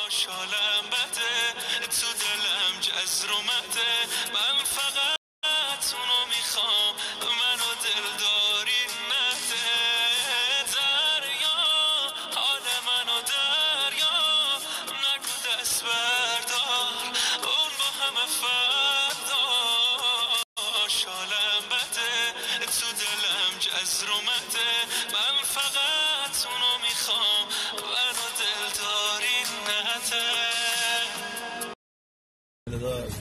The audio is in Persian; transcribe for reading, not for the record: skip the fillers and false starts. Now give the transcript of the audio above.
شالم بده تو دلم جزر اومده من فقط اونو میخوام منو دلداری نده دریا حال منو دریا نگو دست بردار اون با همه فردا شالم بده تو دلم جزر اومده